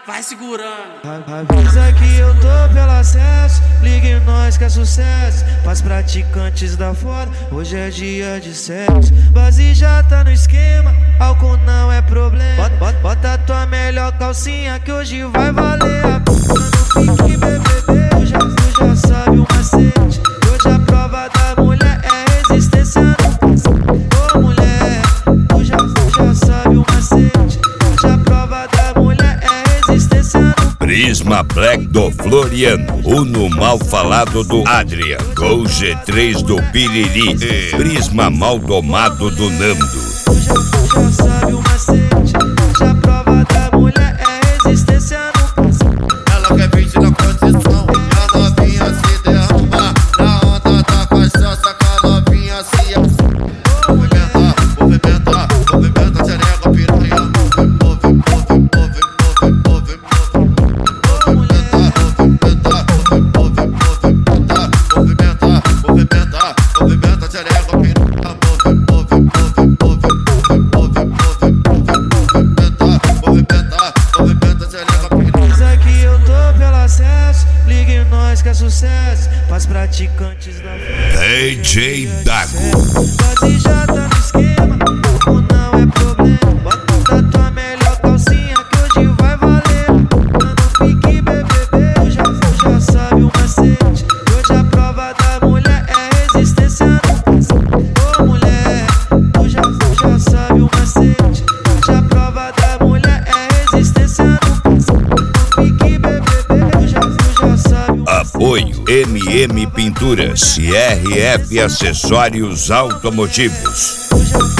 Vai segurando. Avisa que eu tô pelo acesso, liga em nós que é sucesso. Pras praticantes da fora, hoje é dia de sexo. Base já tá no esquema, álcool não é problema. Bota tua melhor calcinha que hoje vai valer a pena. Não fique bebê, tu já sabe o macete. Hoje a prova da mulher é resistência no cacete. Ô mulher, tu já sabe o macete. Hoje a prova da mulher é resistência no cacete. Prisma Black do Floriano, Uno mal falado do Adrian, Gol G3 do Piriri, Prisma mal domado do Nando. Tu já sabe o macete. Hoje a prova da mulher é resistência no cacete. Ela quer 20 na condição, e a novinha se derrama. Na onda da paixão, saca a novinha se movimenta, movimenta, movimenta, xereca, piranha. Que é sucesso, pras praticantes da DJ Dago. Base já tá no esquema, álcool não é problema. Bota tua melhor calcinha que hoje vai valer. Não fique bebê, tu já sabe o macete. Hoje a prova da mulher é resistência no cacete. Ô mulher, tu já sabe o macete. Hoje a prova da mulher é resistência no cacete. Não fique bebê, tu já sabe o macete. Apoio MM Pinturas e RF Acessórios Automotivos.